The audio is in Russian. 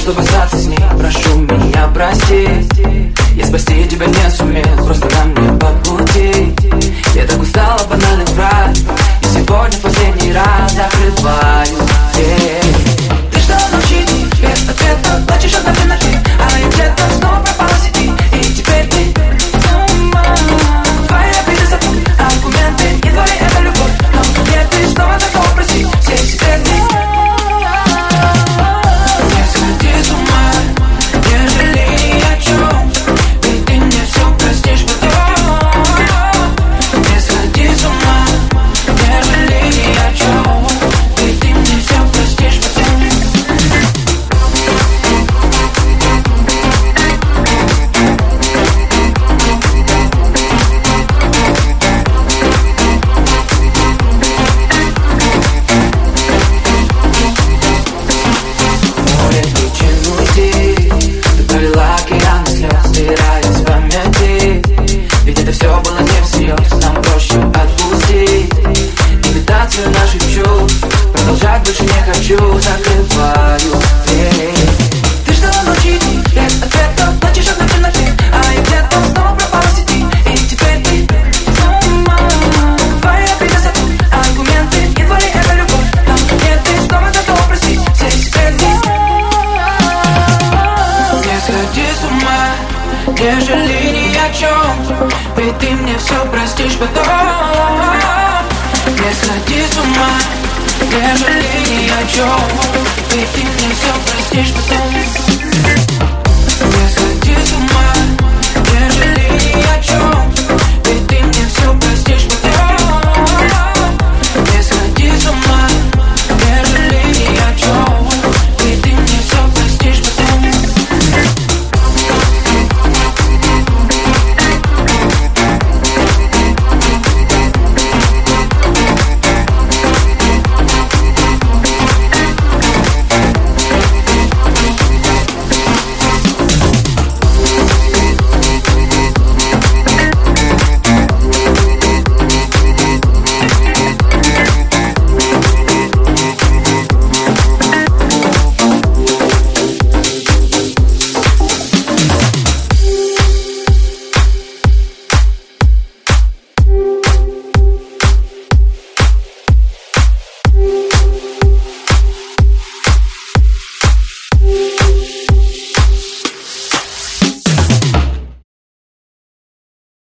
чтобы остаться с ней. Прошу меня простить, я спасти тебя не сумел, просто нам не по пути. Я так устал от банальных фраз, и сегодня в последний раз закрываю дверь. Ты что, научи, без ответа, плачешь одна в темноте, а я где-то снова пропала в сети. И теперь ты твои обиды забудь, аргументы не твои, это любовь. Но нет, ты снова готова простить все секреты. Не сходи с ума, не жалей ни о чем, ведь ты мне все простишь потом. Не сходи с ума, не жалей ни о чем, ведь ты мне все простишь потом. Море причин уйти, ты пролила океан слез, стирая из памяти. Ведь это все было не всерьез, нам проще отпустить имитацию наших чувств. Продолжать больше не хочу, закрываю дверь. Ты ждала ночи, без ответа, плачешь одна в темноте, а я где-то снова пропала в сети. И теперь ты твои обиды забудь, аргументы не твои, это любовь. Но нет, ты снова готова простить все секреты. Не сходи с ума, не жалей ни о чем, ведь ты мне все простишь потом. Не сходи с ума, не жалей ни о чем, ведь ты мне все простишь потом. Не сходи с ума, не жалей ни о чем,